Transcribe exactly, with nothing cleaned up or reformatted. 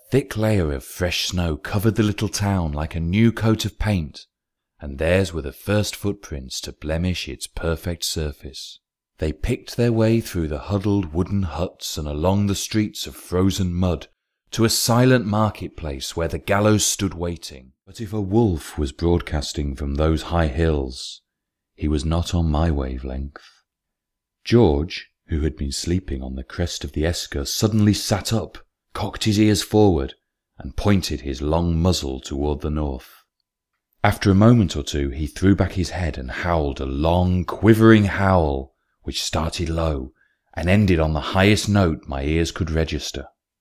thick layer of fresh snow covered the little town like a new coat of paint, and theirs were the first footprints to blemish its perfect surface. They picked their way through the huddled wooden huts and along the streets of frozen mud to a silent marketplace where the gallows stood waiting. But if a wolf was broadcasting from those high hills, he was not on my wavelength. George, who had been sleeping on the crest of the esker, suddenly sat up, cocked his ears forward, and pointed his long muzzle toward the north. After a moment or two he threw back his head and howled a long, quivering howl, which started low and ended on the highest note my ears could register.